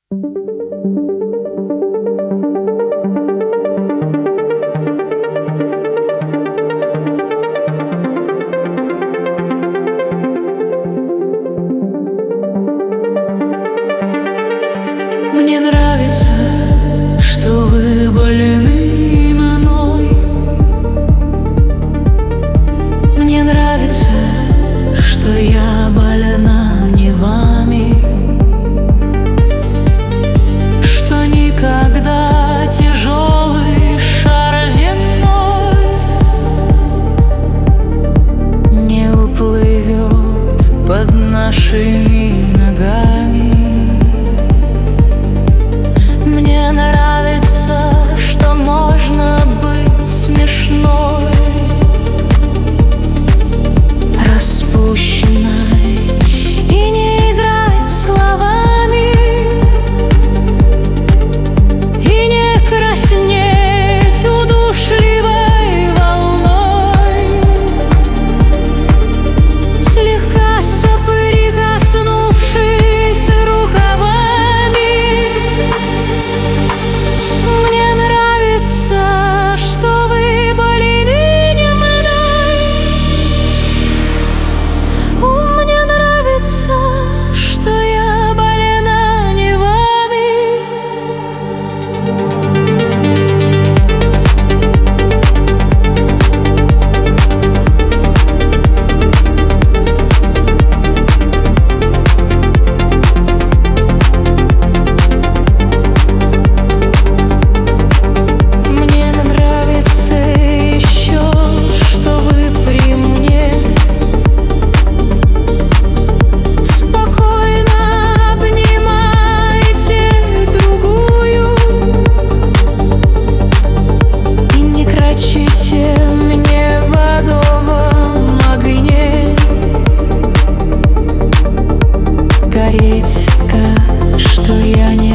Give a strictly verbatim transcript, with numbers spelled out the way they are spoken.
Мне нравится, что вы больны мной. Мне нравится, что я больна не вами, что никогда тяжелый шар земной не уплывет под нашими ногами. Мне нравится, что можно быть смешной, распущенной и не играть словами, и не краснеть удушливой волной, слегка соприкоснувшись рукавами. Мне нравится, что вы больны не мной. Мне нравится, что я больна не вами. Мне нравится еще, что вы при мне спокойно обнимаете другую и не кричите мне в адовом огне. Гореть, что я не